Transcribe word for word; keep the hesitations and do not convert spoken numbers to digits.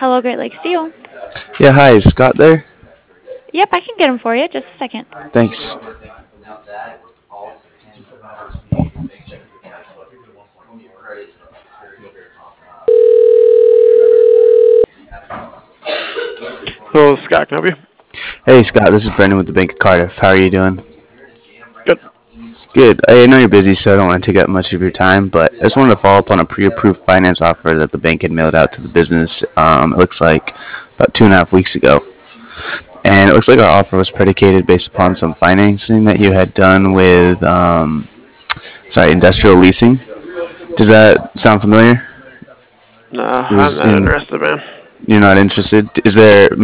Hello, Great Lakes Steel. Yeah, hi, is Scott there? Yep, I can get him for you. Just a second. Thanks. Hello, Scott. Can I help you? Hey, Scott, this is Brendan with the Bank of Cardiff. How are you doing? Good. Good. I know you're busy, so I don't want to take up much of your time, but I just wanted to follow up on a pre-approved finance offer that the bank had mailed out to the business. Um, it looks like about two and a half weeks ago. And it looks like our offer was predicated based upon some financing that you had done with, um, sorry, industrial leasing. Does that sound familiar? Nah, It I'm was not in, interested, man. you're not interested? Is there